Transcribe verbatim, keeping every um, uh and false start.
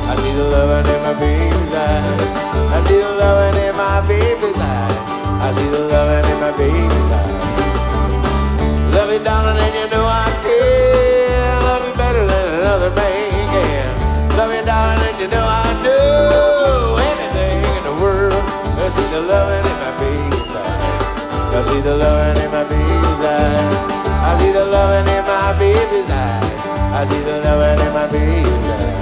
I see the loving in my baby's eyes. I see the loving in my baby's eyes. I see the loving in my baby's eyes. Love you, darling, and you know I can. Love you better than another man can. Love you, darling, and you know I do anything in the world. I see the loving in my baby's eyes. I see the loving in my baby's eyes. I see the loving in my baby's eyes. I see the loving in my baby's eyes.